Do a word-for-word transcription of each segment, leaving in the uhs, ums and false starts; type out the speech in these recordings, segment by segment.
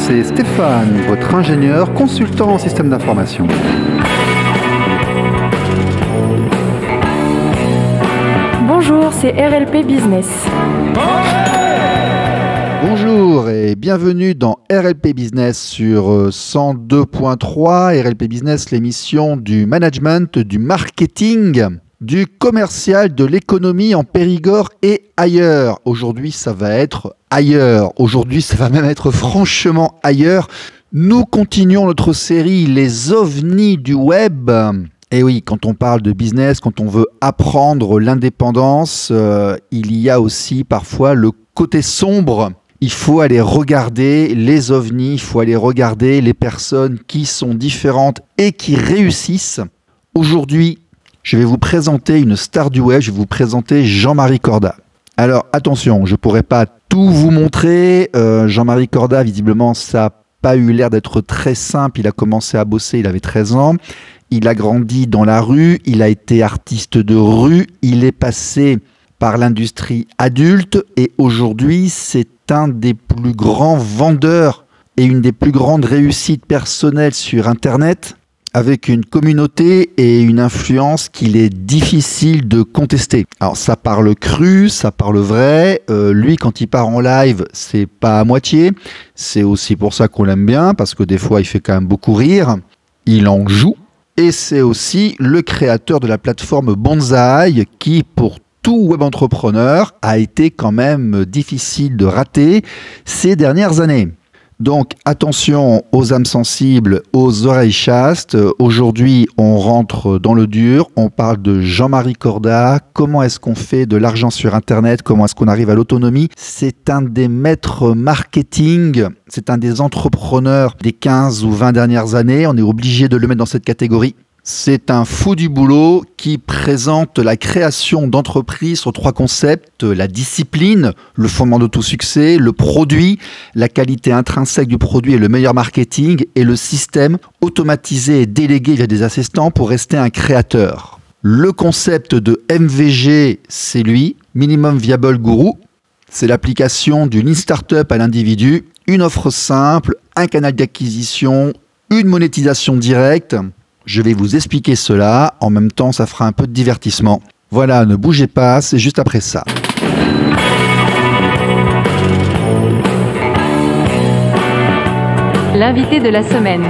c'est Stéphane, votre ingénieur consultant en système d'information. Bonjour, c'est R L P Business. Bonjour et bienvenue dans R L P Business sur cent deux point trois. R L P Business, l'émission du management, du marketing, du commercial, de l'économie en Périgord et ailleurs. Aujourd'hui, ça va être ailleurs. Aujourd'hui, ça va même être franchement ailleurs. Nous continuons notre série Les ovnis du web. Et oui, quand on parle de business, quand on veut apprendre l'indépendance, euh, il y a aussi parfois le côté sombre. Il faut aller regarder les ovnis, il faut aller regarder les personnes qui sont différentes et qui réussissent. Aujourd'hui, je vais vous présenter une star du web, je vais vous présenter Jean-Marie Corda. Alors attention, je ne pourrai pas tout vous montrer. Euh, Jean-Marie Corda, visiblement, ça n'a pas eu l'air d'être très simple. Il a commencé à bosser, il avait treize ans. Il a grandi dans la rue, il a été artiste de rue, il est passé par l'industrie adulte et aujourd'hui, c'est un des plus grands vendeurs et une des plus grandes réussites personnelles sur Internet, avec une communauté et une influence qu'il est difficile de contester. Alors ça parle cru, ça parle vrai. Euh, lui, quand il part en live, c'est pas à moitié. C'est aussi pour ça qu'on l'aime bien, parce que des fois, il fait quand même beaucoup rire. Il en joue. Et c'est aussi le créateur de la plateforme Bonsaï qui, pour tout web entrepreneur, a été quand même difficile de rater ces dernières années. Donc attention aux âmes sensibles, aux oreilles chastes. Aujourd'hui, on rentre dans le dur. On parle de Jean-Marie Corda. Comment est-ce qu'on fait de l'argent sur Internet? Comment est-ce qu'on arrive à l'autonomie? C'est un des maîtres marketing. C'est un des entrepreneurs des quinze ou vingt dernières années. On est obligé de le mettre dans cette catégorie. C'est un fou du boulot qui présente la création d'entreprises sur trois concepts: la discipline, le fondement de tout succès, le produit, la qualité intrinsèque du produit et le meilleur marketing, et le système automatisé et délégué via des assistants pour rester un créateur. Le concept de M V G, c'est lui, Minimum Viable Guru. C'est l'application d'une e-startup à l'individu, une offre simple, un canal d'acquisition, une monétisation directe. Je vais vous expliquer cela, en même temps ça fera un peu de divertissement. Voilà, ne bougez pas, c'est juste après ça. L'invité de la semaine.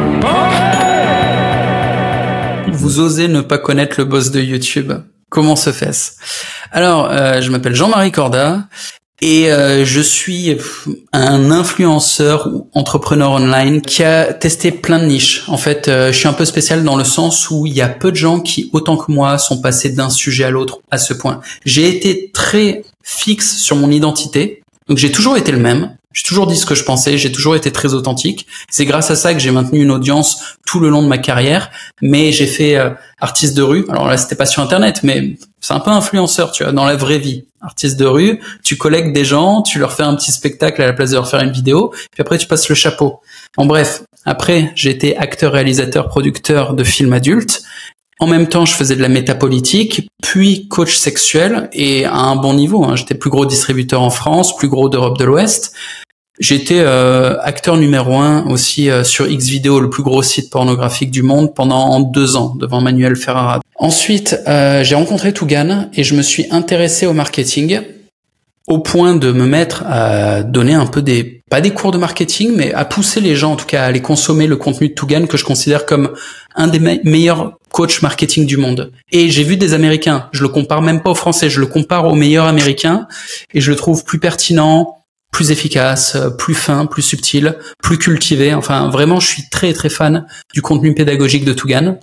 Vous osez ne pas connaître le boss de YouTube. Comment se fait-ce? Alors, euh, je m'appelle Jean-Marie Corda et euh, je suis un influenceur ou entrepreneur online qui a testé plein de niches. En fait, euh, je suis un peu spécial dans le sens où il y a peu de gens qui, autant que moi, sont passés d'un sujet à l'autre à ce point. J'ai été très fixe sur mon identité, donc j'ai toujours été le même. J'ai toujours dit ce que je pensais, j'ai toujours été très authentique. C'est grâce à ça que j'ai maintenu une audience tout le long de ma carrière. Mais j'ai fait euh, artiste de rue. Alors là, c'était pas sur Internet, mais c'est un peu influenceur, tu vois, dans la vraie vie. Artiste de rue, tu collectes des gens, tu leur fais un petit spectacle à la place de leur faire une vidéo, puis après tu passes le chapeau. En bref, après, j'ai été acteur, réalisateur, producteur de films adultes. En même temps, je faisais de la métapolitique, puis coach sexuel, et à un bon niveau. Hein. J'étais plus gros distributeur en France, plus gros d'Europe de l'Ouest. J'étais euh, acteur numéro un aussi euh, sur Xvideo, le plus gros site pornographique du monde, pendant deux ans, devant Manuel Ferrara. Ensuite, euh, j'ai rencontré Tougan et je me suis intéressé au marketing, au point de me mettre à donner un peu des, pas des cours de marketing, mais à pousser les gens, en tout cas, à aller consommer le contenu de Tougan, que je considère comme un des me- meilleurs coachs marketing du monde. Et j'ai vu des Américains, je le compare même pas aux Français, je le compare aux meilleurs Américains, et je le trouve plus pertinent, plus efficace, plus fin, plus subtil, plus cultivé. Enfin, vraiment, je suis très très fan du contenu pédagogique de Tougan.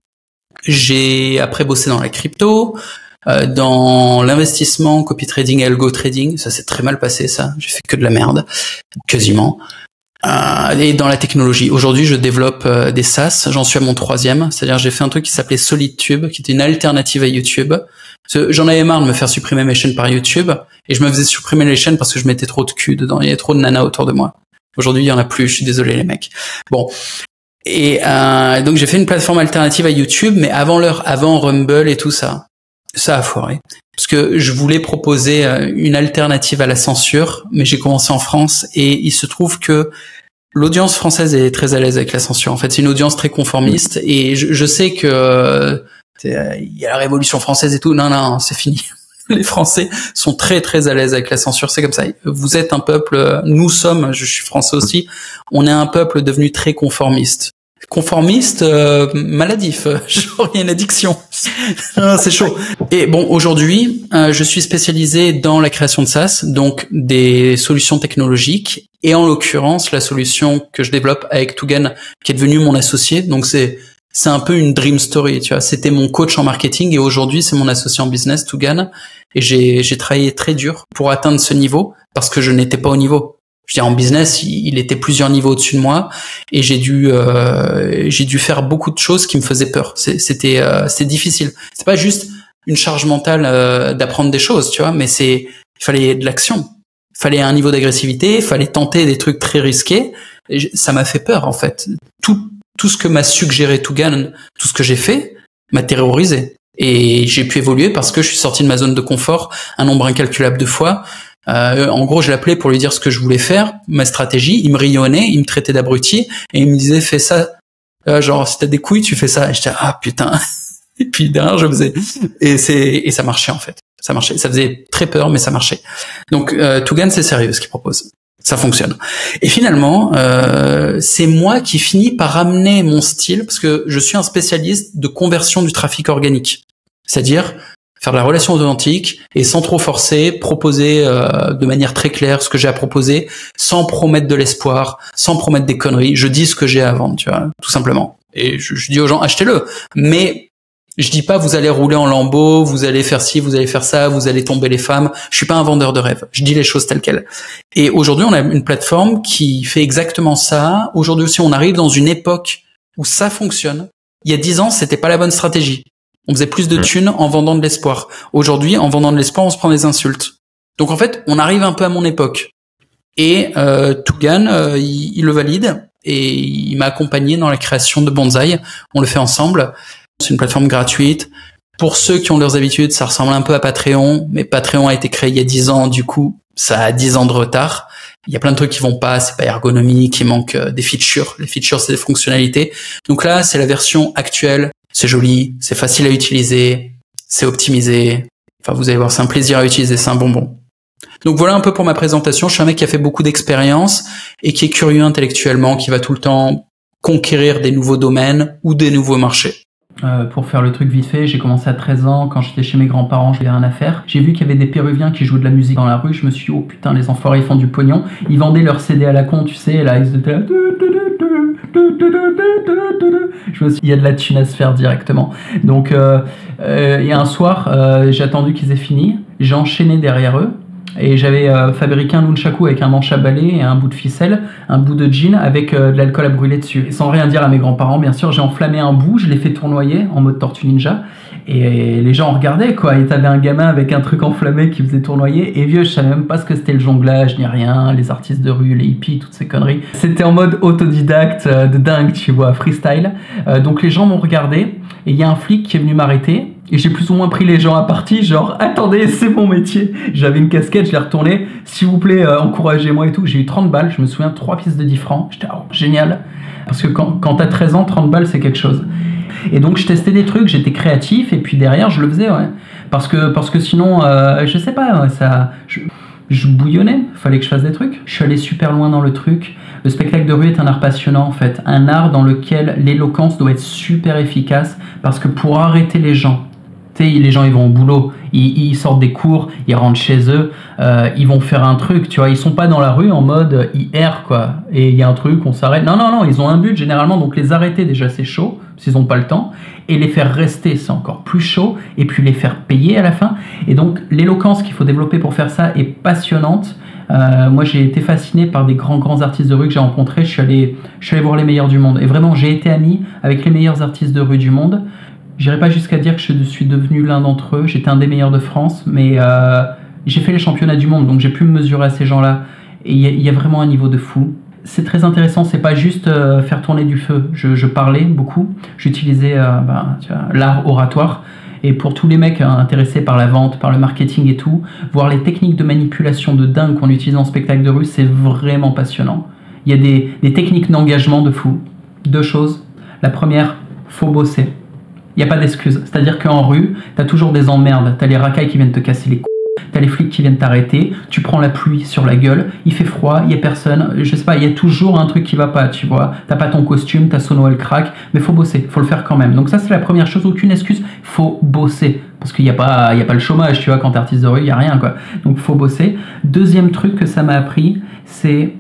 J'ai après bossé dans la crypto, euh, dans l'investissement, copy trading et algo trading. Ça s'est très mal passé, ça. J'ai fait que de la merde, quasiment. Euh, et dans la technologie. Aujourd'hui, je développe euh, des SaaS. J'en suis à mon troisième. C'est-à-dire, j'ai fait un truc qui s'appelait SolidTube, qui était une alternative à YouTube. J'en avais marre de me faire supprimer mes chaînes par YouTube, et je me faisais supprimer les chaînes parce que je mettais trop de cul dedans. Il y avait trop de nanas autour de moi. Aujourd'hui, il y en a plus. Je suis désolé, les mecs. Bon. Et euh, donc, j'ai fait une plateforme alternative à YouTube, mais avant l'heure, avant Rumble et tout ça. Ça a foiré. Parce que je voulais proposer une alternative à la censure, mais j'ai commencé en France, et il se trouve que L'audience française est très à l'aise avec la censure. En fait, c'est une audience très conformiste et je, je sais que euh, il y a la Révolution française et tout. Non, non, c'est fini. Les Français sont très très à l'aise avec la censure. C'est comme ça. Vous êtes un peuple. Nous sommes. Je suis français aussi. On est un peuple devenu très conformiste. Conformiste, euh, maladif. Genre il y a une addiction. Non, c'est chaud. Et bon, aujourd'hui, euh, je suis spécialisé dans la création de SaaS, donc des solutions technologiques, et en l'occurrence la solution que je développe avec Tougan, qui est devenu mon associé. Donc c'est c'est un peu une dream story, tu vois. C'était mon coach en marketing et aujourd'hui c'est mon associé en business, Tougan. Et j'ai j'ai travaillé très dur pour atteindre ce niveau parce que je n'étais pas au niveau. Je veux dire, en business, il était plusieurs niveaux au-dessus de moi et j'ai dû euh, j'ai dû faire beaucoup de choses qui me faisaient peur. C'était euh, c'était difficile. C'est pas juste une charge mentale euh, d'apprendre des choses, tu vois, mais c'est il fallait de l'action. Il fallait un niveau d'agressivité, il fallait tenter des trucs très risqués. Et ça m'a fait peur en fait. Tout tout ce que m'a suggéré Tougan, tout ce que j'ai fait, m'a terrorisé. Et j'ai pu évoluer parce que je suis sorti de ma zone de confort un nombre incalculable de fois. Euh, en gros, je l'appelais pour lui dire ce que je voulais faire, ma stratégie. Il me rionnait, il me traitait d'abruti et il me disait fais ça. Euh, genre si t'as des couilles, tu fais ça. Et j'étais ah putain. Et puis derrière, je faisais et c'est et ça marchait en fait. Ça marchait. Ça faisait très peur, mais ça marchait. Donc euh, Tougan, c'est sérieux ce qu'il propose. Ça fonctionne. Et finalement, euh, c'est moi qui finis par amener mon style parce que je suis un spécialiste de conversion du trafic organique, c'est-à-dire faire de la relation authentique et sans trop forcer, proposer euh, de manière très claire ce que j'ai à proposer, sans promettre de l'espoir, sans promettre des conneries. Je dis ce que j'ai à vendre, tu vois, tout simplement. Et je, je dis aux gens, achetez-le. Mais je dis pas, vous allez rouler en lambeaux, vous allez faire ci, vous allez faire ça, vous allez tomber les femmes. Je suis pas un vendeur de rêve. Je dis les choses telles quelles. Et aujourd'hui, on a une plateforme qui fait exactement ça. Aujourd'hui aussi, on arrive dans une époque où ça fonctionne. Il y a dix ans, c'était pas la bonne stratégie. On faisait plus de thunes en vendant de l'espoir. Aujourd'hui, en vendant de l'espoir, on se prend des insultes. Donc en fait, on arrive un peu à mon époque. Et euh, Tougan, euh, il, il le valide et il m'a accompagné dans la création de Bonsaï. On le fait ensemble. C'est une plateforme gratuite. Pour ceux qui ont leurs habitudes, ça ressemble un peu à Patreon, mais Patreon a été créé il y a dix ans, du coup, ça a dix ans de retard. Il y a plein de trucs qui vont pas, c'est pas ergonomique, il manque des features. Les features, c'est des fonctionnalités. Donc là, c'est la version actuelle. C'est joli, c'est facile à utiliser, c'est optimisé. Enfin, vous allez voir, c'est un plaisir à utiliser, c'est un bonbon. Donc voilà un peu pour ma présentation. Je suis un mec qui a fait beaucoup d'expérience et qui est curieux intellectuellement, qui va tout le temps conquérir des nouveaux domaines ou des nouveaux marchés. Euh, pour faire le truc vite fait, j'ai commencé à treize ans, quand j'étais chez mes grands-parents, j'avais rien à faire. J'ai vu qu'il y avait des Péruviens qui jouaient de la musique dans la rue, je me suis dit, oh putain, les enfoirés, ils font du pognon. Ils vendaient leurs C D à la con, tu sais, là, ils étaient là... Je me suis dit, il y a de la thune à se faire directement. Donc, euh, euh, il y a un soir, euh, j'ai attendu qu'ils aient fini, j'ai enchaîné derrière eux, et j'avais euh, fabriqué un nunchaku avec un manche à balai et un bout de ficelle, un bout de jean avec euh, de l'alcool à brûler dessus. Et sans rien dire à mes grands-parents, bien sûr, j'ai enflammé un bout, je l'ai fait tournoyer en mode Tortue Ninja. Et les gens regardaient, quoi. Et t'avais un gamin avec un truc enflammé qui faisait tournoyer. Et vieux, je savais même pas ce que c'était le jonglage, ni rien, les artistes de rue, les hippies, toutes ces conneries. C'était en mode autodidacte, euh, de dingue, tu vois, freestyle. Euh, donc les gens m'ont regardé. Et il y a un flic qui est venu m'arrêter. Et j'ai plus ou moins pris les gens à partie, genre, attendez, c'est mon métier. J'avais une casquette, je l'ai retournée. S'il vous plaît, euh, encouragez-moi et tout. J'ai eu trente balles, je me souviens, trois pièces de dix francs. J'étais, oh, génial. Parce que quand, quand t'as treize ans, trente balles, c'est quelque chose. Et donc, je testais des trucs, j'étais créatif, et puis derrière, je le faisais, ouais. Parce que, parce que sinon, euh, je sais pas, ça... Je, je bouillonnais, fallait que je fasse des trucs. Je suis allé super loin dans le truc. Le spectacle de rue est un art passionnant, en fait. Un art dans lequel l'éloquence doit être super efficace, parce que pour arrêter les gens, tu sais, les gens, ils vont au boulot, ils, ils sortent des cours, ils rentrent chez eux, euh, ils vont faire un truc, tu vois, ils sont pas dans la rue en mode ils errent, quoi, et il y a un truc, on s'arrête. Non, non, non, ils ont un but généralement, donc les arrêter déjà c'est chaud, s'ils ont pas le temps, et les faire rester c'est encore plus chaud, et puis les faire payer à la fin. Et donc l'éloquence qu'il faut développer pour faire ça est passionnante. Euh, moi j'ai été fasciné par des grands grands artistes de rue que j'ai rencontrés, je suis allé, je suis allé voir les meilleurs du monde, et vraiment j'ai été ami avec les meilleurs artistes de rue du monde. J'irai pas jusqu'à dire que je suis devenu l'un d'entre eux, j'étais un des meilleurs de France, mais euh, j'ai fait les championnats du monde, donc j'ai pu me mesurer à ces gens-là, et il y, y a vraiment un niveau de fou. C'est très intéressant, c'est pas juste euh, faire tourner du feu, je, je parlais beaucoup, j'utilisais euh, bah, tu vois, l'art oratoire, et pour tous les mecs hein, intéressés par la vente, par le marketing et tout, voir les techniques de manipulation de dingue qu'on utilise en spectacle de rue, c'est vraiment passionnant. Il y a des, des techniques d'engagement de fou. Deux choses. La première, faut bosser. Il n'y a pas d'excuse. C'est-à-dire qu'en rue, tu as toujours des emmerdes. Tu as les racailles qui viennent te casser les couilles. Tu as les flics qui viennent t'arrêter. Tu prends la pluie sur la gueule. Il fait froid, il n'y a personne. Je sais pas, il y a toujours un truc qui va pas, tu vois. Tu n'as pas ton costume, ta sono elle craque. Mais faut bosser, faut le faire quand même. Donc ça, c'est la première chose. Aucune excuse. Faut bosser. Parce qu'il n'y a pas, il y a pas le chômage, tu vois. Quand tu es artiste de rue, il n'y a rien, quoi. Donc faut bosser. Deuxième truc que ça m'a appris, c'est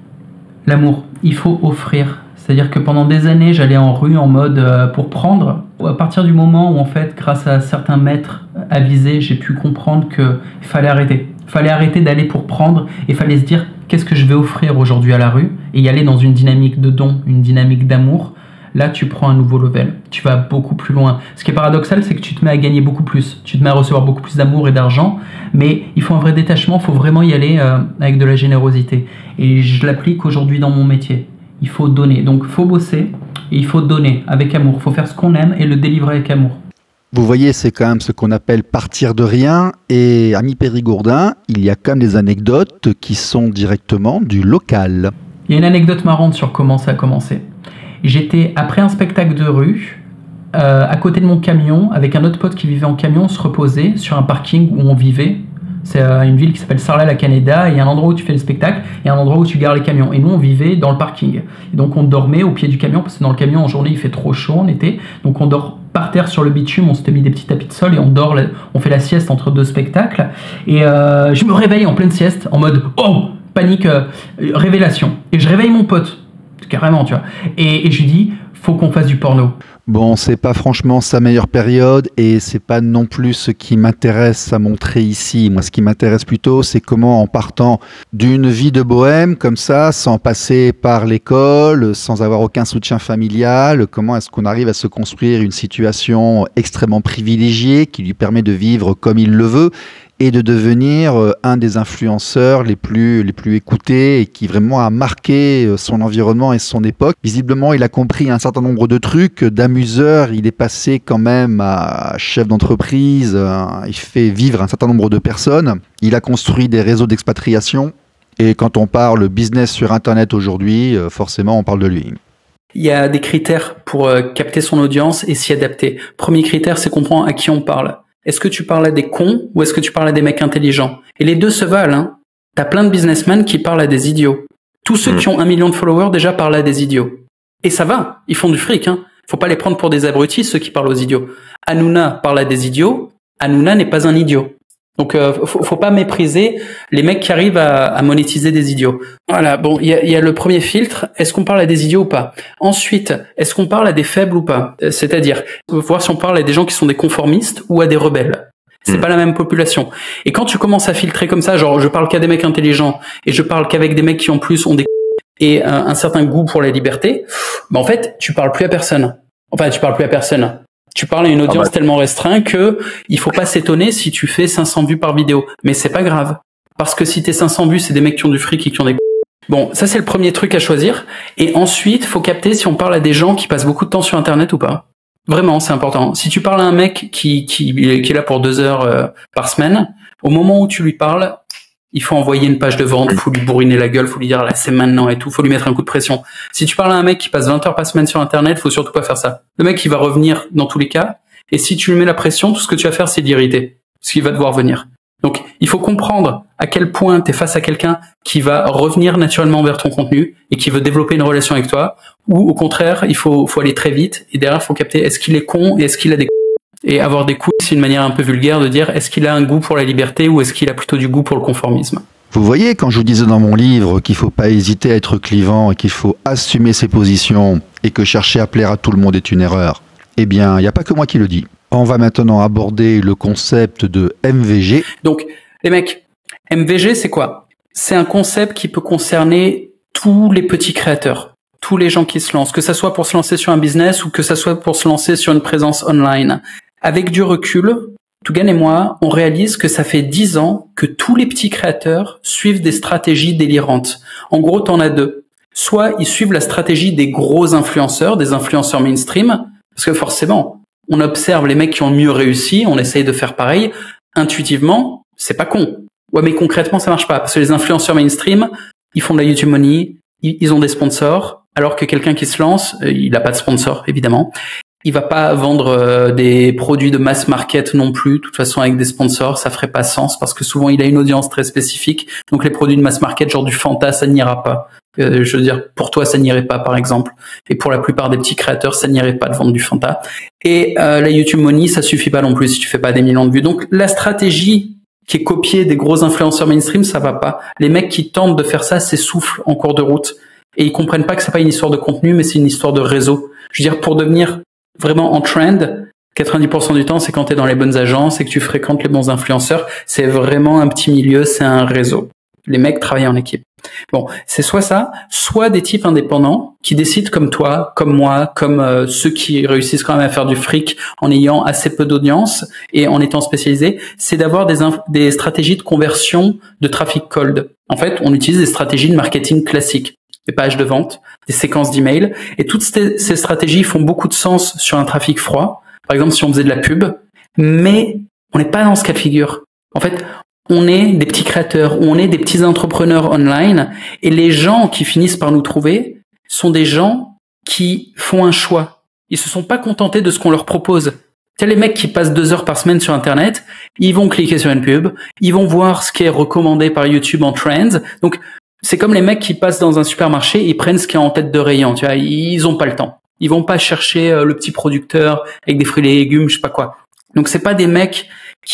l'amour. Il faut offrir. C'est-à-dire que pendant des années, j'allais en rue en mode euh, pour prendre. À partir du moment où, en fait, grâce à certains maîtres avisés, j'ai pu comprendre qu'il fallait arrêter. Il fallait arrêter d'aller pour prendre et il fallait se dire qu'est-ce que je vais offrir aujourd'hui à la rue et y aller dans une dynamique de don, une dynamique d'amour. Là, tu prends un nouveau level. Tu vas beaucoup plus loin. Ce qui est paradoxal, c'est que tu te mets à gagner beaucoup plus. Tu te mets à recevoir beaucoup plus d'amour et d'argent. Mais il faut un vrai détachement. Il faut vraiment y aller euh, avec de la générosité. Et je l'applique aujourd'hui dans mon métier. Il faut donner. Donc, il faut bosser et il faut donner avec amour. Il faut faire ce qu'on aime et le délivrer avec amour. Vous voyez, c'est quand même ce qu'on appelle partir de rien. Et ami Périgourdin, il y a quand même des anecdotes qui sont directement du local. Il y a une anecdote marrante sur comment ça a commencé. J'étais, après un spectacle de rue, euh, à côté de mon camion, avec un autre pote qui vivait en camion, on se reposait sur un parking où on vivait. C'est euh, une ville qui s'appelle Sarlat-la-Canéda, et il y a un endroit où tu fais le spectacle, et un endroit où tu gares les camions. Et nous, on vivait dans le parking. Et donc, on dormait au pied du camion, parce que dans le camion, en journée, il fait trop chaud en été. Donc, on dort par terre sur le bitume, on s'était mis des petits tapis de sol, et on dort, on fait la sieste entre deux spectacles. Et euh, je me réveille en pleine sieste, en mode « Oh !» Panique, euh, révélation. Et je réveille mon pote. Carrément, tu vois. Et, et je lui dis, faut qu'on fasse du porno. Bon, c'est pas franchement sa meilleure période et c'est pas non plus ce qui m'intéresse à montrer ici. Moi, ce qui m'intéresse plutôt, c'est comment, en partant d'une vie de bohème comme ça, sans passer par l'école, sans avoir aucun soutien familial, comment est-ce qu'on arrive à se construire une situation extrêmement privilégiée qui lui permet de vivre comme il le veut et de devenir un des influenceurs les plus, les plus écoutés et qui vraiment a marqué son environnement et son époque. Visiblement, il a compris un certain nombre de trucs. D'amuseur, il est passé quand même à chef d'entreprise. Il fait vivre un certain nombre de personnes. Il a construit des réseaux d'expatriation. Et quand on parle business sur Internet aujourd'hui, forcément, on parle de lui. Il y a des critères pour euh, capter son audience et s'y adapter. Premier critère, c'est comprendre à qui on parle. Est-ce que tu parles à des cons ou est-ce que tu parles à des mecs intelligents? Et les deux se valent, hein. T'as plein de businessmen qui parlent à des idiots. Tous ceux mmh. qui ont un million de followers déjà parlent à des idiots. Et ça va, ils font du fric, hein. Faut pas les prendre pour des abrutis, ceux qui parlent aux idiots. Hanouna parle à des idiots. Hanouna n'est pas un idiot. Donc, euh, faut, faut pas mépriser les mecs qui arrivent à, à monétiser des idiots. Voilà. Bon, il y a, y a le premier filtre. Est-ce qu'on parle à des idiots ou pas? Ensuite, est-ce qu'on parle à des faibles ou pas? C'est-à-dire, voir si on parle à des gens qui sont des conformistes ou à des rebelles. C'est mmh. pas la même population. Et quand tu commences à filtrer comme ça, genre, je parle qu'à des mecs intelligents et je parle qu'avec des mecs qui en plus ont des et un, un certain goût pour la liberté, bah en fait, tu parles plus à personne. Enfin, tu parles plus à personne. Tu parles à une audience ah bah. tellement restreinte que il faut pas s'étonner si tu fais cinq cents vues par vidéo. Mais c'est pas grave. Parce que si tes cinq cents vues, c'est des mecs qui ont du fric et qui ont des... Bon, ça c'est le premier truc à choisir. Et ensuite, faut capter si on parle à des gens qui passent beaucoup de temps sur Internet ou pas. Vraiment, c'est important. Si tu parles à un mec qui, qui, qui est là pour deux heures euh, par semaine, au moment où tu lui parles, il faut envoyer une page de vente, faut lui bourriner la gueule, faut lui dire là c'est maintenant et tout, faut lui mettre un coup de pression. Si tu parles à un mec qui passe vingt heures par semaine sur Internet, faut surtout pas faire ça. Le mec il va revenir dans tous les cas, et si tu lui mets la pression, tout ce que tu vas faire c'est l'irriter, parce qu'il va devoir venir. Donc il faut comprendre à quel point tu es face à quelqu'un qui va revenir naturellement vers ton contenu et qui veut développer une relation avec toi, ou au contraire il faut, faut aller très vite, et derrière il faut capter est-ce qu'il est con et est-ce qu'il a des... Et avoir des couilles, c'est une manière un peu vulgaire de dire est-ce qu'il a un goût pour la liberté ou est-ce qu'il a plutôt du goût pour le conformisme. Vous voyez, quand je vous disais dans mon livre qu'il ne faut pas hésiter à être clivant et qu'il faut assumer ses positions et que chercher à plaire à tout le monde est une erreur, eh bien, il n'y a pas que moi qui le dis. On va maintenant aborder le concept de M V G. Donc, les mecs, M V G, c'est quoi? C'est un concept qui peut concerner tous les petits créateurs. Tous les gens qui se lancent, que ça soit pour se lancer sur un business ou que ça soit pour se lancer sur une présence online. Avec du recul, Tougan et moi, on réalise que ça fait dix ans que tous les petits créateurs suivent des stratégies délirantes. En gros, t'en as deux. Soit ils suivent la stratégie des gros influenceurs, des influenceurs mainstream, parce que forcément, on observe les mecs qui ont mieux réussi, on essaye de faire pareil. Intuitivement, c'est pas con. Ouais, mais concrètement, ça marche pas, parce que les influenceurs mainstream, ils font de la YouTube Money, ils ont des sponsors, alors que quelqu'un qui se lance, il n'a pas de sponsor, évidemment. Il va pas vendre euh, des produits de mass market non plus. De toute façon, avec des sponsors, ça ferait pas sens parce que souvent, il a une audience très spécifique. Donc, les produits de mass market, genre du Fanta, ça n'ira pas. Euh, je veux dire, pour toi, ça n'irait pas, par exemple. Et pour la plupart des petits créateurs, ça n'irait pas de vendre du Fanta. Et euh, la YouTube Money, ça suffit pas non plus si tu fais pas des millions de vues. Donc, la stratégie qui est copiée des gros influenceurs mainstream, ça va pas. Les mecs qui tentent de faire ça s'essoufflent en cours de route. Et ils comprennent pas que c'est pas une histoire de contenu, mais c'est une histoire de réseau. Je veux dire, pour devenir vraiment en trend, quatre-vingt-dix pour cent du temps, c'est quand tu es dans les bonnes agences et que tu fréquentes les bons influenceurs. C'est vraiment un petit milieu, c'est un réseau. Les mecs travaillent en équipe. Bon, c'est soit ça, soit des types indépendants qui décident comme toi, comme moi, comme euh, ceux qui réussissent quand même à faire du fric en ayant assez peu d'audience et en étant spécialisés, c'est d'avoir des, inf- des stratégies de conversion de trafic cold. En fait, on utilise des stratégies de marketing classiques. Des pages de vente, des séquences d'emails. Et toutes ces, ces stratégies font beaucoup de sens sur un trafic froid. Par exemple, si on faisait de la pub, mais on n'est pas dans ce cas de figure. En fait, on est des petits créateurs, on est des petits entrepreneurs online, et les gens qui finissent par nous trouver sont des gens qui font un choix. Ils se sont pas contentés de ce qu'on leur propose. Tu sais, les mecs qui passent deux heures par semaine sur Internet, ils vont cliquer sur une pub, ils vont voir ce qui est recommandé par YouTube en trends. Donc, c'est comme les mecs qui passent dans un supermarché, ils prennent ce qui est en tête de rayon, tu vois, ils ont pas le temps. Ils vont pas chercher le petit producteur avec des fruits et légumes, je sais pas quoi. Donc c'est pas des mecs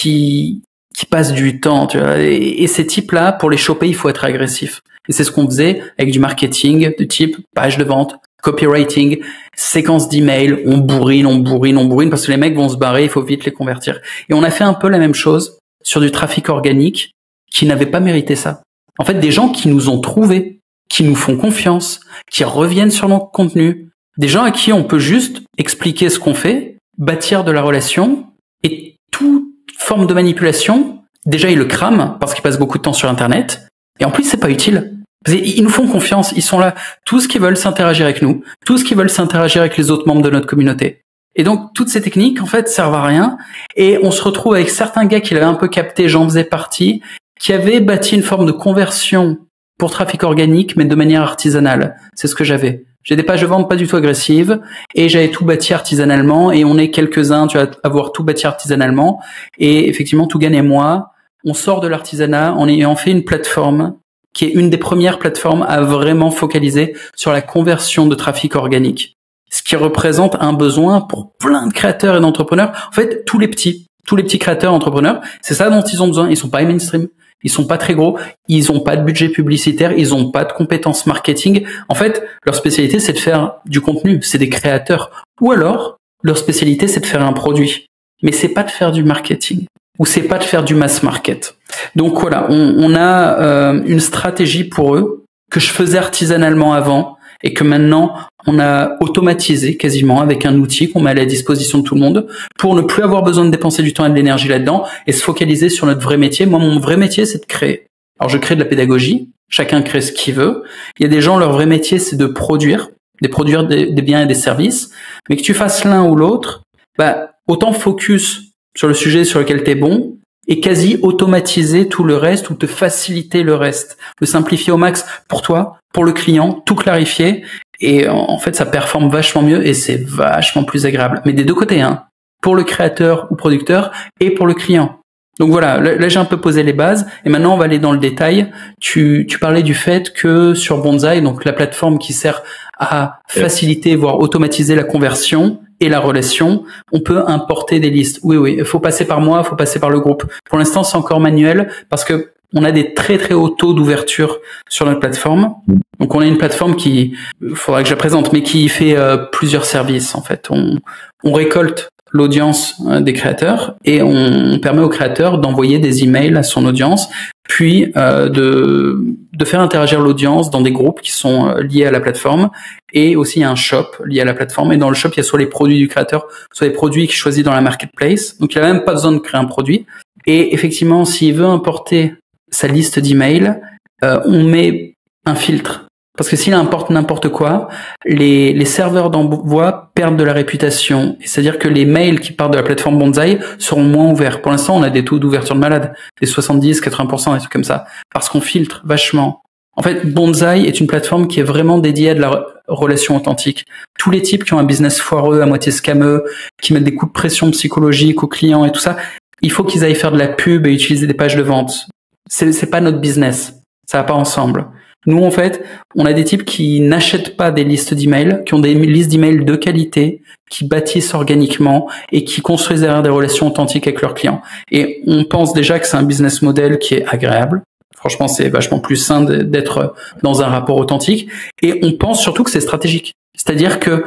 qui qui passent du temps, tu vois. Et, et ces types-là, pour les choper, il faut être agressif. Et c'est ce qu'on faisait avec du marketing de type page de vente, copywriting, séquence d'emails, on bourrine, on bourrine, on bourrine parce que les mecs vont se barrer, il faut vite les convertir. Et on a fait un peu la même chose sur du trafic organique qui n'avait pas mérité ça. En fait, des gens qui nous ont trouvés, qui nous font confiance, qui reviennent sur notre contenu, des gens à qui on peut juste expliquer ce qu'on fait, bâtir de la relation, et toute forme de manipulation, déjà ils le crament parce qu'ils passent beaucoup de temps sur Internet, et en plus c'est pas utile. Ils nous font confiance, ils sont là, tous qui veulent s'interagir avec nous, tous qui veulent s'interagir avec les autres membres de notre communauté. Et donc toutes ces techniques en fait servent à rien, et on se retrouve avec certains gars qui l'avaient un peu capté, j'en faisais partie, qui avait bâti une forme de conversion pour trafic organique, mais de manière artisanale. C'est ce que j'avais. J'ai des pages de vente pas du tout agressives, et j'avais tout bâti artisanalement, et on est quelques-uns, tu vas avoir tout bâti artisanalement, et effectivement, Tougan et moi, on sort de l'artisanat en ayant fait une plateforme qui est une des premières plateformes à vraiment focaliser sur la conversion de trafic organique. Ce qui représente un besoin pour plein de créateurs et d'entrepreneurs. En fait, tous les petits, tous les petits créateurs, entrepreneurs, c'est ça dont ils ont besoin. Ils sont pas mainstream. Ils sont pas très gros, ils ont pas de budget publicitaire, ils ont pas de compétences marketing. En fait, leur spécialité, c'est de faire du contenu, c'est des créateurs. Ou alors, leur spécialité, c'est de faire un produit. Mais c'est pas de faire du marketing. Ou c'est pas de faire du mass market. Donc voilà, on, on a euh, une stratégie pour eux que je faisais artisanalement avant et que maintenant, on a automatisé quasiment avec un outil qu'on met à la disposition de tout le monde pour ne plus avoir besoin de dépenser du temps et de l'énergie là-dedans et se focaliser sur notre vrai métier. Moi, mon vrai métier, c'est de créer. Alors, je crée de la pédagogie. Chacun crée ce qu'il veut. Il y a des gens, leur vrai métier, c'est de produire, de produire des, des biens et des services. Mais que tu fasses l'un ou l'autre, bah, autant focus sur le sujet sur lequel tu es bon et quasi automatiser tout le reste ou te faciliter le reste. Le simplifier au max pour toi, pour le client, tout clarifier. Et en fait, ça performe vachement mieux et c'est vachement plus agréable. Mais des deux côtés, hein. Pour le créateur ou producteur et pour le client. Donc voilà, là, là j'ai un peu posé les bases et maintenant on va aller dans le détail. Tu, tu parlais du fait que sur Bonsai, donc la plateforme qui sert à faciliter, voire automatiser la conversion et la relation, on peut importer des listes. Oui, oui, il faut passer par moi, il faut passer par le groupe. Pour l'instant, c'est encore manuel parce que on a des très très hauts taux d'ouverture sur notre plateforme. Donc on a une plateforme qui, il faudra que je la présente, mais qui fait euh, plusieurs services en fait. On, on récolte l'audience des créateurs et on permet aux créateurs d'envoyer des emails à son audience, puis euh, de de faire interagir l'audience dans des groupes qui sont liés à la plateforme, et aussi il y a un shop lié à la plateforme, et dans le shop il y a soit les produits du créateur, soit les produits qu'il choisit dans la marketplace, donc il n'a même pas besoin de créer un produit. Et effectivement, s'il veut importer sa liste d'emails, euh, on met un filtre. Parce que s'il importe n'importe quoi, les, les serveurs d'envoi perdent de la réputation. C'est-à-dire que les mails qui partent de la plateforme Bonsai seront moins ouverts. Pour l'instant, on a des taux d'ouverture de malade, des soixante-dix, quatre-vingts pour cent, des trucs comme ça. Parce qu'on filtre vachement. En fait, Bonzai est une plateforme qui est vraiment dédiée à de la re- relation authentique. Tous les types qui ont un business foireux, à moitié scameux, qui mettent des coups de pression psychologique aux clients et tout ça, il faut qu'ils aillent faire de la pub et utiliser des pages de vente. C'est, c'est pas notre business. Ça va pas ensemble. Nous, en fait, on a des types qui n'achètent pas des listes d'emails, qui ont des listes d'emails de qualité, qui bâtissent organiquement et qui construisent derrière des relations authentiques avec leurs clients. Et on pense déjà que c'est un business model qui est agréable. Franchement, c'est vachement plus sain d'être dans un rapport authentique. Et on pense surtout que c'est stratégique. C'est-à-dire que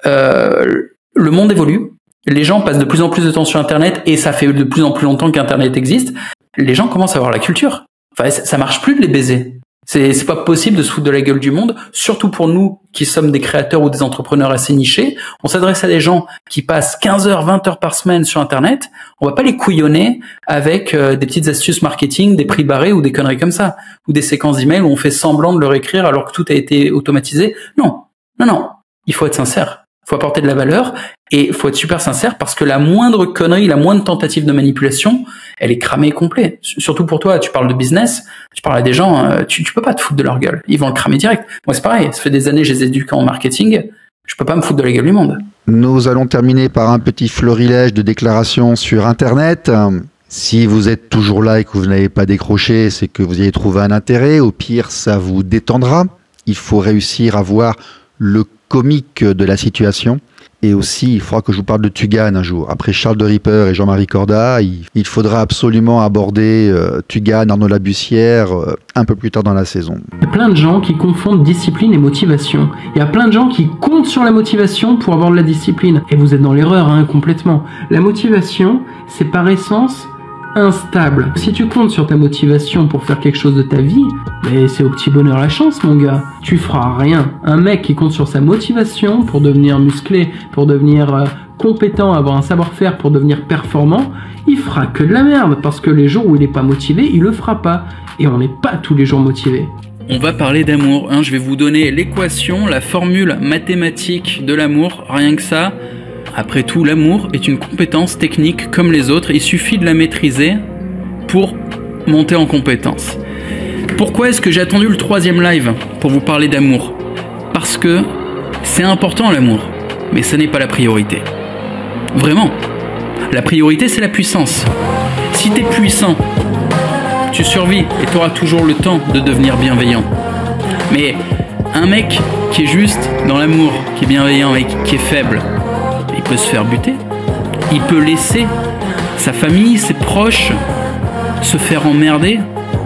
euh, le monde évolue. Les gens passent de plus en plus de temps sur Internet et ça fait de plus en plus longtemps qu'Internet existe. Les gens commencent à avoir la culture. Enfin, ça marche plus de les baiser. C'est, c'est pas possible de se foutre de la gueule du monde, surtout pour nous qui sommes des créateurs ou des entrepreneurs assez nichés. On s'adresse à des gens qui passent quinze heures, vingt heures par semaine sur Internet. On va pas les couillonner avec euh, des petites astuces marketing, des prix barrés ou des conneries comme ça, ou des séquences d'emails où on fait semblant de leur écrire alors que tout a été automatisé. Non, non, non. Il faut être sincère. Il faut apporter de la valeur et il faut être super sincère parce que la moindre connerie, la moindre tentative de manipulation, elle est cramée complet. Surtout pour toi, tu parles de business, tu parles à des gens, tu, tu peux pas te foutre de leur gueule. Ils vont le cramer direct. Moi, c'est pareil. Ça fait des années que je les éduque en marketing. Je peux pas me foutre de la gueule du monde. Nous allons terminer par un petit florilège de déclarations sur Internet. Si vous êtes toujours là et que vous n'avez pas décroché, c'est que vous y avez trouvé un intérêt. Au pire, ça vous détendra. Il faut réussir à voir le comique de la situation. Et aussi, il faudra que je vous parle de Tugan un jour. Après Charles de Ripper et Jean-Marie Corda, il, il faudra absolument aborder euh, Tugan, Arnaud Labussière, euh, un peu plus tard dans la saison. Il y a plein de gens qui confondent discipline et motivation. Il y a plein de gens qui comptent sur la motivation pour avoir de la discipline. Et vous êtes dans l'erreur, hein, complètement. La motivation, c'est par essence instable. Si tu comptes sur ta motivation pour faire quelque chose de ta vie, mais c'est au petit bonheur la chance, mon gars. Tu feras rien. Un mec qui compte sur sa motivation pour devenir musclé, pour devenir euh, compétent, avoir un savoir-faire, pour devenir performant, il fera que de la merde. Parce que les jours où il n'est pas motivé, il le fera pas. Et on n'est pas tous les jours motivés. On va parler d'amour. Hein. Je vais vous donner l'équation, la formule mathématique de l'amour. Rien que ça. Après tout, l'amour est une compétence technique comme les autres. Il suffit de la maîtriser pour monter en compétence. Pourquoi est-ce que j'ai attendu le troisième live pour vous parler d'amour ? Parce que c'est important l'amour, mais ce n'est pas la priorité. Vraiment. La priorité, c'est la puissance. Si t'es puissant, tu survis et tu auras toujours le temps de devenir bienveillant. Mais un mec qui est juste dans l'amour, qui est bienveillant et qui est faible, il peut se faire buter. Il peut laisser sa famille, ses proches se faire emmerder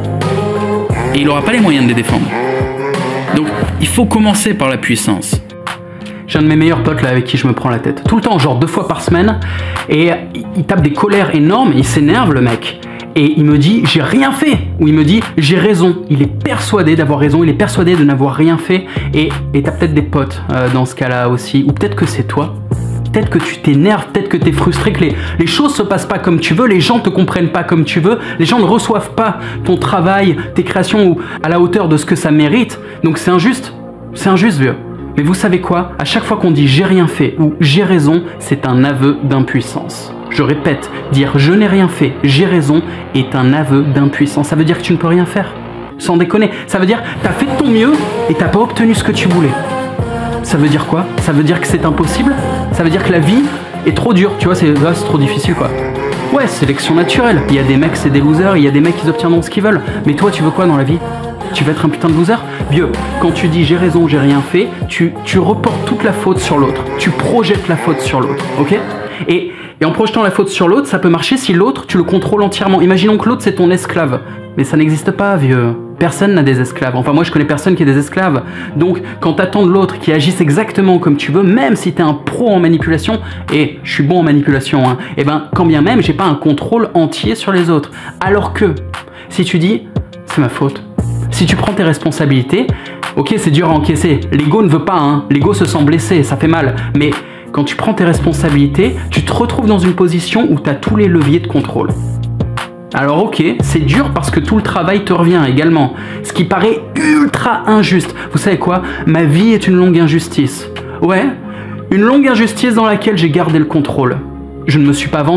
et il n'aura pas les moyens de les défendre. Donc il faut commencer par la puissance. J'ai un de mes meilleurs potes là avec qui je me prends la tête. Tout le temps, genre deux fois par semaine. Et il tape des colères énormes, il s'énerve le mec. Et il me dit, j'ai rien fait. Ou il me dit, j'ai raison. Il est persuadé d'avoir raison, il est persuadé de n'avoir rien fait. Et et t'as peut-être des potes euh, dans ce cas-là aussi. Ou peut-être que c'est toi. Peut-être que tu t'énerves, peut-être que t'es frustré, que les, les choses se passent pas comme tu veux, les gens te comprennent pas comme tu veux, les gens ne reçoivent pas ton travail, tes créations ou à la hauteur de ce que ça mérite. Donc c'est injuste. C'est injuste, vieux. Mais vous savez quoi ? À chaque fois qu'on dit j'ai rien fait ou j'ai raison, c'est un aveu d'impuissance. Je répète, dire je n'ai rien fait, j'ai raison est un aveu d'impuissance. Ça veut dire que tu ne peux rien faire. Sans déconner. Ça veut dire t'as fait de ton mieux et t'as pas obtenu ce que tu voulais. Ça veut dire quoi ? Ça veut dire que c'est impossible ? Ça veut dire que la vie est trop dure. Tu vois, c'est, là, c'est trop difficile quoi. Ouais, sélection naturelle. Il y a des mecs, c'est des losers. Il y a des mecs qui obtiendront ce qu'ils veulent. Mais toi, tu veux quoi dans la vie ? Tu veux être un putain de loser ? Vieux, quand tu dis j'ai raison, j'ai rien fait, tu, tu reportes toute la faute sur l'autre. Tu projettes la faute sur l'autre, ok ? Et, et en projetant la faute sur l'autre, ça peut marcher si l'autre, tu le contrôles entièrement. Imaginons que l'autre, c'est ton esclave. Mais ça n'existe pas, vieux. Personne n'a des esclaves. Enfin, moi, je connais personne qui ait des esclaves. Donc, quand t'attends de l'autre qui agisse exactement comme tu veux, même si t'es un pro en manipulation, et je suis bon en manipulation, hein, et ben, quand bien même, j'ai pas un contrôle entier sur les autres. Alors que, si tu dis, c'est ma faute. Si tu prends tes responsabilités, ok, c'est dur à encaisser. L'ego ne veut pas, hein. L'ego se sent blessé, ça fait mal. Mais quand tu prends tes responsabilités, tu te retrouves dans une position où tu as tous les leviers de contrôle. Alors ok, c'est dur parce que tout le travail te revient également. Ce qui paraît ultra injuste. Vous savez quoi ? Ma vie est une longue injustice. Ouais, une longue injustice dans laquelle j'ai gardé le contrôle. Je ne me suis pas vendu.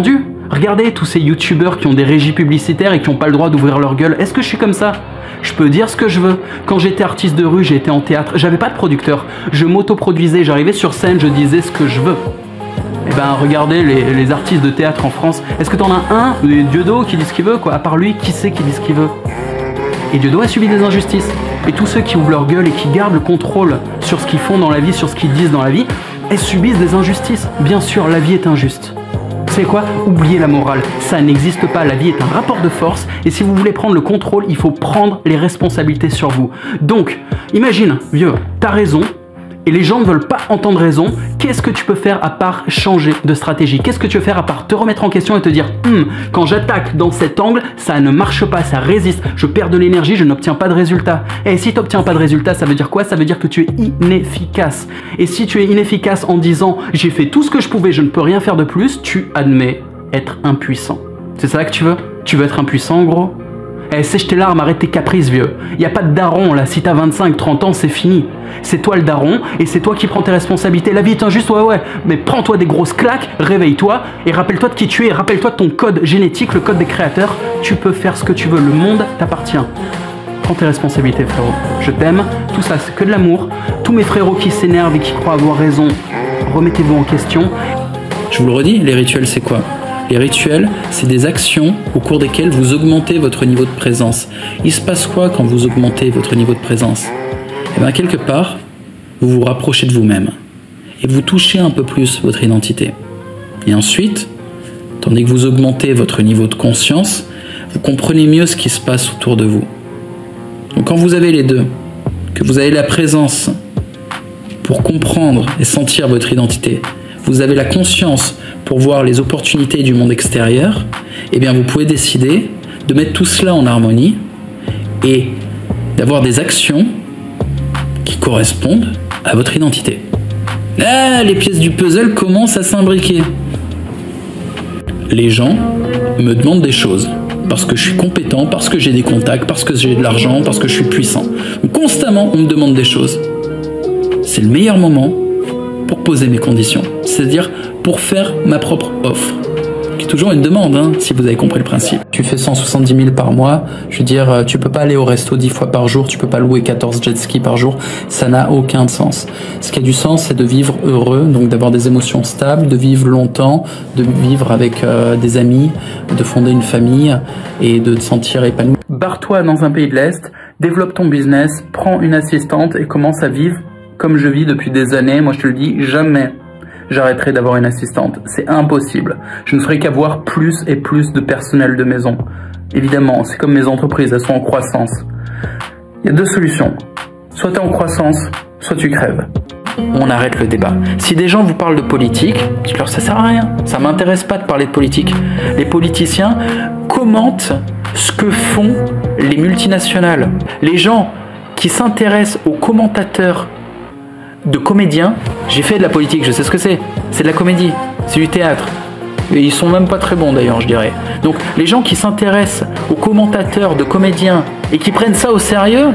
Regardez tous ces youtubeurs qui ont des régies publicitaires et qui n'ont pas le droit d'ouvrir leur gueule. Est-ce que je suis comme ça ? Je peux dire ce que je veux. Quand j'étais artiste de rue, j'étais en théâtre, j'avais pas de producteur. Je m'autoproduisais, j'arrivais sur scène, je disais ce que je veux. Eh ben regardez les, les artistes de théâtre en France. Est-ce que t'en as un, Dieudo, qui dit ce qu'il veut quoi ? À part lui, qui sait qui dit ce qu'il veut ? Et Dieudo a subi des injustices. Et tous ceux qui ouvrent leur gueule et qui gardent le contrôle sur ce qu'ils font dans la vie, sur ce qu'ils disent dans la vie, elles subissent des injustices. Bien sûr, la vie est injuste. Vous savez quoi ? Oubliez la morale, ça n'existe pas, la vie est un rapport de force et si vous voulez prendre le contrôle, il faut prendre les responsabilités sur vous. Donc, imagine, vieux, t'as raison et les gens ne veulent pas entendre raison, qu'est-ce que tu peux faire à part changer de stratégie ? Qu'est-ce que tu peux faire à part te remettre en question et te dire hm, quand j'attaque dans cet angle, ça ne marche pas, ça résiste, je perds de l'énergie, je n'obtiens pas de résultat. Et si tu n'obtiens pas de résultat, ça veut dire quoi ? Ça veut dire que tu es inefficace. Et si tu es inefficace en disant j'ai fait tout ce que je pouvais, je ne peux rien faire de plus, tu admets être impuissant. C'est ça que tu veux ? Tu veux être impuissant en gros ? Eh, sèche tes larmes, arrête tes caprices, vieux. Y a pas de daron, là. Si t'as vingt-cinq, trente ans, c'est fini. C'est toi le daron, et c'est toi qui prends tes responsabilités. La vie est injuste, ouais, ouais. Mais prends-toi des grosses claques, réveille-toi, et rappelle-toi de qui tu es, rappelle-toi de ton code génétique, le code des créateurs. Tu peux faire ce que tu veux, le monde t'appartient. Prends tes responsabilités, frérot. Je t'aime, tout ça, c'est que de l'amour. Tous mes frérots qui s'énervent et qui croient avoir raison, remettez-vous en question. Je vous le redis, les rituels, c'est quoi ? Les rituels, c'est des actions au cours desquelles vous augmentez votre niveau de présence. Il se passe quoi quand vous augmentez votre niveau de présence ? Eh bien, quelque part, vous vous rapprochez de vous-même et vous touchez un peu plus votre identité. Et ensuite, tandis que vous augmentez votre niveau de conscience, vous comprenez mieux ce qui se passe autour de vous. Donc quand vous avez les deux, que vous avez la présence pour comprendre et sentir votre identité, vous avez la conscience pour voir les opportunités du monde extérieur, eh bien vous pouvez décider de mettre tout cela en harmonie et d'avoir des actions qui correspondent à votre identité. Ah, les pièces du puzzle commencent à s'imbriquer. Les gens me demandent des choses parce que je suis compétent, parce que j'ai des contacts, parce que j'ai de l'argent, parce que je suis puissant. Donc, constamment, on me demande des choses. C'est le meilleur moment pour poser mes conditions, c'est-à-dire pour faire ma propre offre. Qui est toujours une demande, hein, si vous avez compris le principe. Tu fais cent soixante-dix mille par mois, je veux dire, tu peux pas aller au resto dix fois par jour, tu peux pas louer quatorze jet skis par jour, ça n'a aucun sens. Ce qui a du sens, c'est de vivre heureux, donc d'avoir des émotions stables, de vivre longtemps, de vivre avec euh, des amis, de fonder une famille et de te sentir épanoui. Barre-toi dans un pays de l'Est, développe ton business, prends une assistante et commence à vivre comme je vis depuis des années. Moi, je te le dis, jamais j'arrêterai d'avoir une assistante. C'est impossible. Je ne ferai qu'avoir plus et plus de personnel de maison. Évidemment, c'est comme mes entreprises, elles sont en croissance. Il y a deux solutions. Soit tu es en croissance, soit tu crèves. On arrête le débat. Si des gens vous parlent de politique, dites-leur ça sert à rien. Ça m'intéresse pas de parler de politique. Les politiciens commentent ce que font les multinationales. Les gens qui s'intéressent aux commentateurs de comédiens, j'ai fait de la politique, je sais ce que c'est. C'est de la comédie, c'est du théâtre. Et ils sont même pas très bons d'ailleurs, je dirais. Donc les gens qui s'intéressent aux commentateurs de comédiens et qui prennent ça au sérieux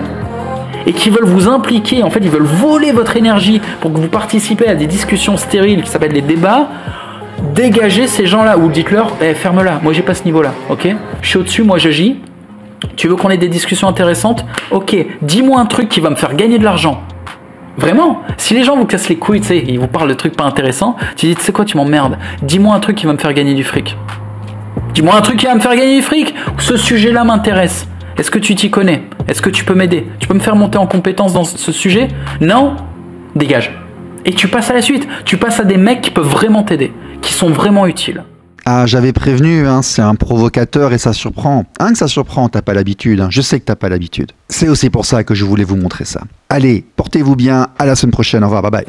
et qui veulent vous impliquer, en fait ils veulent voler votre énergie pour que vous participez à des discussions stériles qui s'appellent les débats, dégagez ces gens-là ou dites-leur eh, ferme-la, moi j'ai pas ce niveau-là, ok ? Je suis au-dessus, moi j'agis. Tu veux qu'on ait des discussions intéressantes ? Ok, dis-moi un truc qui va me faire gagner de l'argent. Vraiment, si les gens vous cassent les couilles, tu sais, ils vous parlent de trucs pas intéressants, tu dis, tu sais quoi, tu m'emmerdes. Dis-moi un truc qui va me faire gagner du fric. Dis-moi un truc qui va me faire gagner du fric. Ce sujet-là m'intéresse. Est-ce que tu t'y connais ? Est-ce que tu peux m'aider ? Tu peux me faire monter en compétence dans ce sujet ? Non ? Dégage. Et tu passes à la suite. Tu passes à des mecs qui peuvent vraiment t'aider, qui sont vraiment utiles. Ah, j'avais prévenu, hein, c'est un provocateur et ça surprend. Hein, que ça surprend, t'as pas l'habitude. Hein. Je sais que t'as pas l'habitude. C'est aussi pour ça que je voulais vous montrer ça. Allez, portez-vous bien. À la semaine prochaine. Au revoir. Bye bye.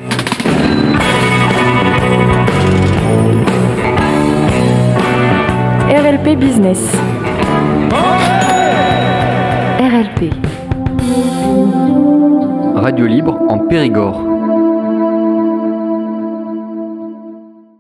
R L P Business. R L P. Radio libre en Périgord.